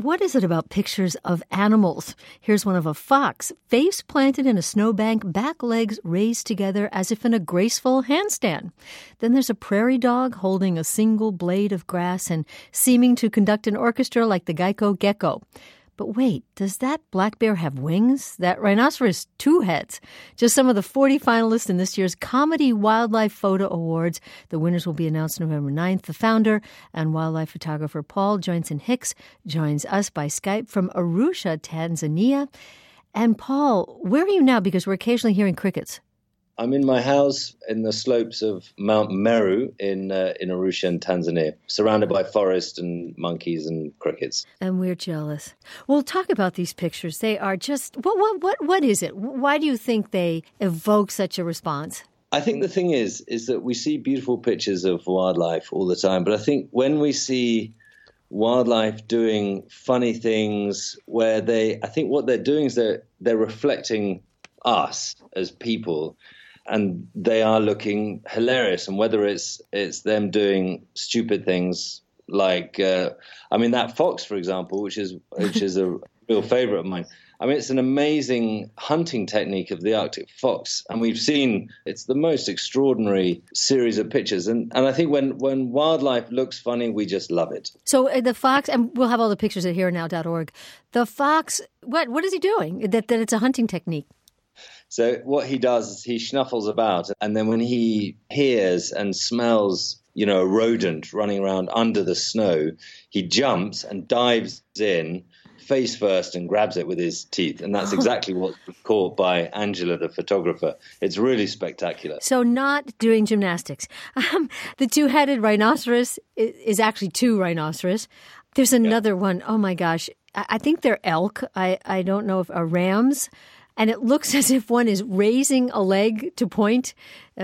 what is it about pictures of animals? Here's one of a fox, face planted in a snowbank, back legs raised together as if in a graceful handstand. Then there's a prairie dog holding a single blade of grass and seeming to conduct an orchestra like the Geico gecko. But wait, does that black bear have wings? That rhinoceros, 2 heads. Just some of the 40 finalists in this year's Comedy Wildlife Photo Awards. The winners will be announced November 9th. The founder and wildlife photographer Paul Joynson Hicks joins us by Skype from Arusha, Tanzania. And Paul, where are you now? Because we're occasionally hearing crickets. I'm in my house in the slopes of Mount Meru in Arusha in Tanzania, surrounded by forest and monkeys and crickets. And we're jealous. Well, talk about these pictures. They are just, what is it? Why do you think they evoke such a response? I think the thing is that we see beautiful pictures of wildlife all the time, but I think when we see wildlife doing funny things where I think what they're doing is they're reflecting us as people. And they are looking hilarious. And whether it's them doing stupid things like, that fox, for example, which is a real favorite of mine. I mean, it's an amazing hunting technique of the Arctic fox. And we've seen it's the most extraordinary series of pictures. And I think when wildlife looks funny, we just love it. So the fox, and we'll have all the pictures at herenow.org. The fox, what is he doing? That it's a hunting technique? So what he does is he snuffles about, and then when he hears and smells, a rodent running around under the snow, he jumps and dives in face first and grabs it with his teeth. And that's exactly what's caught by Angela, the photographer. It's really spectacular. So not doing gymnastics. The 2-headed rhinoceros is actually 2 rhinoceros. There's another one. Oh, my gosh. I think they're elk. I don't know if rams. And it looks as if one is raising a leg to point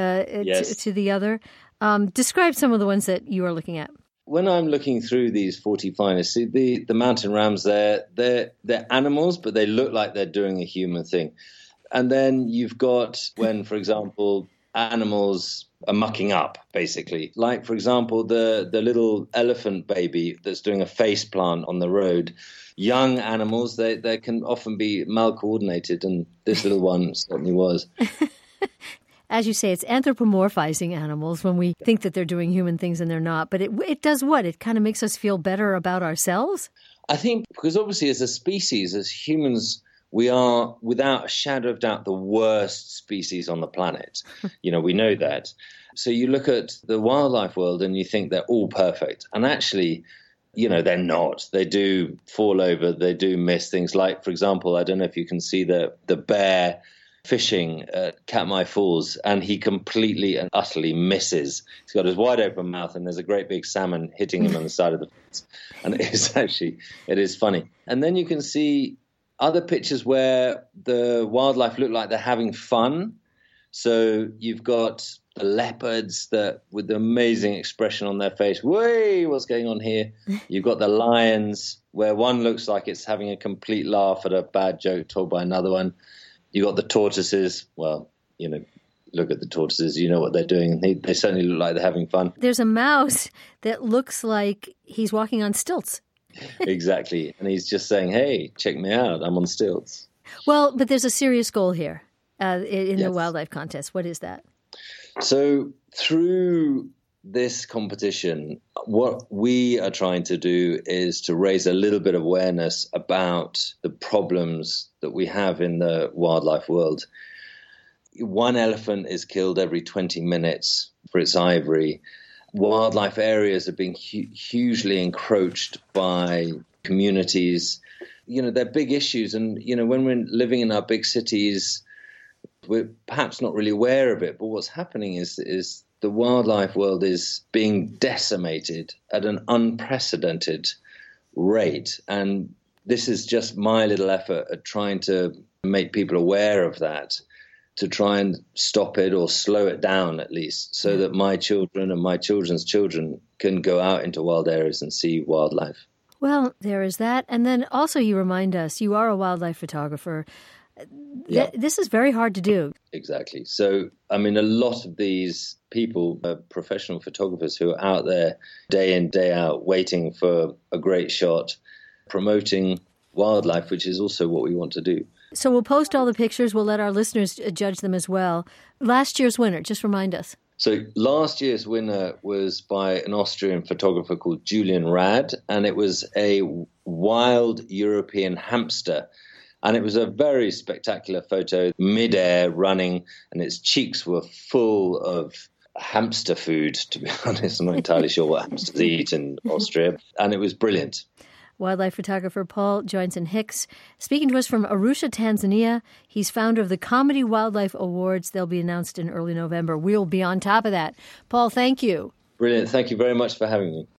to the other. Describe some of the ones that you are looking at. When I'm looking through these 40 finalists, see the mountain rams, they're animals, but they look like they're doing a human thing. And then you've got when, for example, animals are mucking up, basically. Like, for example, the little elephant baby that's doing a face plant on the road. Young animals, they can often be mal-coordinated, and this little one certainly was. As you say, it's anthropomorphizing animals when we think that they're doing human things and they're not. But it does what? It kind of makes us feel better about ourselves? I think because obviously as a species, as humans, we are, without a shadow of doubt, the worst species on the planet. We know that. So you look at the wildlife world and you think they're all perfect. And actually, they're not. They do fall over. They do miss things. Like, for example, I don't know if you can see the bear fishing at Katmai Falls, and he completely and utterly misses. He's got his wide open mouth, and there's a great big salmon hitting him on the side of the fence. And it is funny. And then you can see other pictures where the wildlife look like they're having fun. So you've got the leopards that with the amazing expression on their face, "Way, what's going on here?" You've got the lions where one looks like it's having a complete laugh at a bad joke told by another one. You've got the tortoises. Well, look at the tortoises, you know what they're doing, and they certainly look like they're having fun. There's a mouse that looks like he's walking on stilts. Exactly. And he's just saying, "Hey, check me out. I'm on stilts." Well, but there's a serious goal here in Yes. the wildlife contest. What is that? So through this competition, what we are trying to do is to raise a little bit of awareness about the problems that we have in the wildlife world. One elephant is killed every 20 minutes for its ivory. Wildlife areas are being hugely encroached by communities. They're big issues. And, when we're living in our big cities, we're perhaps not really aware of it. But what's happening is the wildlife world is being decimated at an unprecedented rate. And this is just my little effort at trying to make people aware of that, to try and stop it or slow it down at least, so that my children and my children's children can go out into wild areas and see wildlife. Well, there is that. And then also you remind us, you are a wildlife photographer. Yeah. This is very hard to do. Exactly. So, a lot of these people are professional photographers who are out there day in, day out, waiting for a great shot. promoting wildlife, which is also what we want to do. So we'll post all the pictures. We'll let our listeners judge them as well. Last year's winner, just remind us. So last year's winner was by an Austrian photographer called Julian Rad, and it was a wild European hamster. And it was a very spectacular photo, mid-air running, and its cheeks were full of hamster food, to be honest. I'm not entirely sure what hamsters eat in Austria. And it was brilliant. Wildlife photographer Paul Joinson-Hicks, speaking to us from Arusha, Tanzania. He's founder of the Comedy Wildlife Awards. They'll be announced in early November. We'll be on top of that. Paul, thank you. Brilliant. Thank you very much for having me.